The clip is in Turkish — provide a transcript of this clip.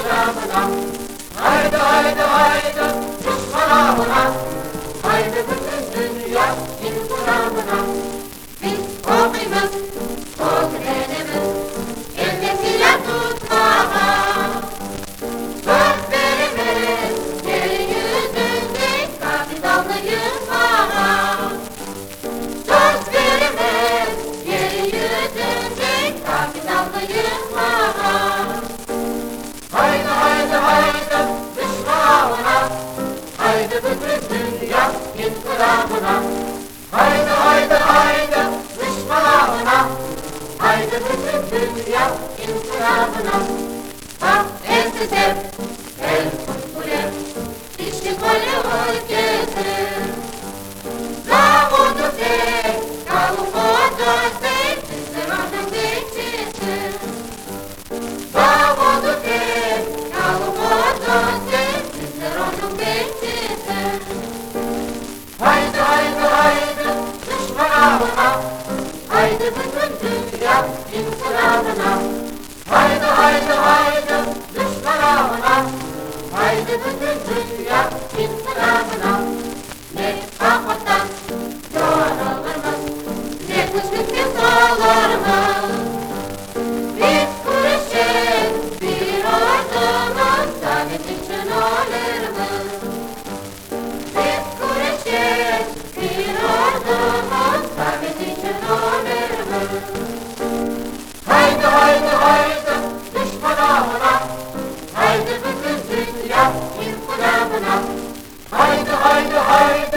inkılabına. Haydi haydi haydi düşman avına. Haydi bütün dünya inkılabına. Biz o kıymız, o trenimiz, elde silah tutmaya. Söz veririz, yeryüzünde kapitalını yıkmaya. Söz veririz, yeryüzünde kapitalını yıkmaya. Haydi haydi haydi düşman avına. Haydi bütün dünya inkılabına. Haydi haydi haydi düşman avına. Haydi bütün dünya inkılabına. Bak ensesem, el tutkulem, içli kole ülkesi. Zavudu tek, kavukodu tek, sizlerodun bekçisi. Zavudu tek, kavukodu tek, sizlerodun bekçisi. Haydi haydi haydi düşman avına. Haydi bütün dünya inkılabına. Haydi haydi haydi düşman avına. Haydi bütün dünya inkılabına. Ne kalkmaktan yoruluruz, ne kışlık bir soğuruz. Biz kuruşun bir ordumuz, saadet için oluruz. Biz kuruşun bir ordumuz, saadet için oluruz. Haydi haydi haydi düşman avına. Haydi bütün dünya inkılabına. Haydi haydi haydi